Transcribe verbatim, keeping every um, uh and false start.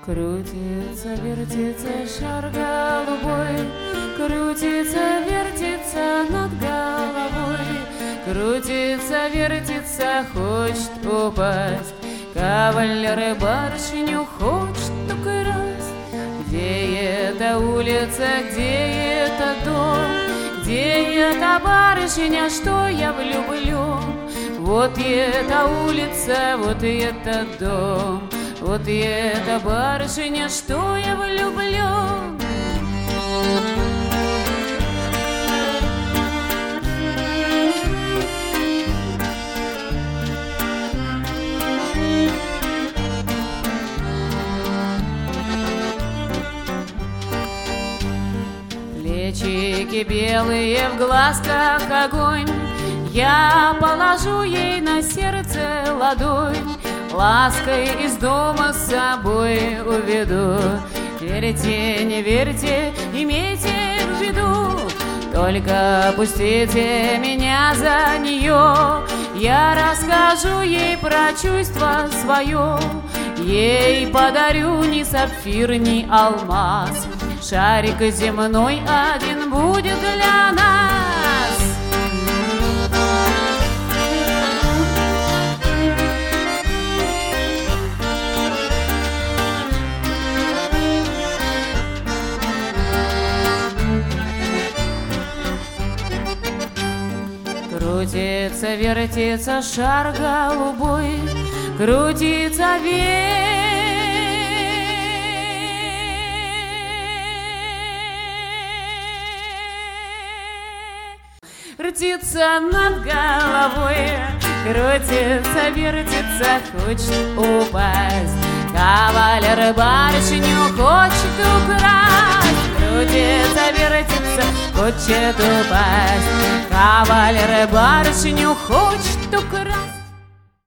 Крутится, вертится шар голубой, крутится, вертится над головой, крутится, вертится, хочет упасть. Кавалер и барышню хочет украсть. Где эта улица, где это дом, где эта барышня, что я влюблен? Вот и эта улица, вот и этот дом, вот и эта барышня, что я влюблен. Плечики белые, в глазках огонь, я положу ей на сердце ладонь, лаской из дома с собой уведу. Верьте, не верьте, имейте в виду, только пустите меня за нее. Я расскажу ей про чувство свое, ей подарю ни сапфир, ни алмаз. Шарик земной один будет для нас. Крутится, вертится шар голубой, крутится, вертится над головой, крутится, вертится, хочет упасть. Кавалер барышню хочет украсть. Крутится, вертится, хочет упасть. Кавалер барышню хочет украсть.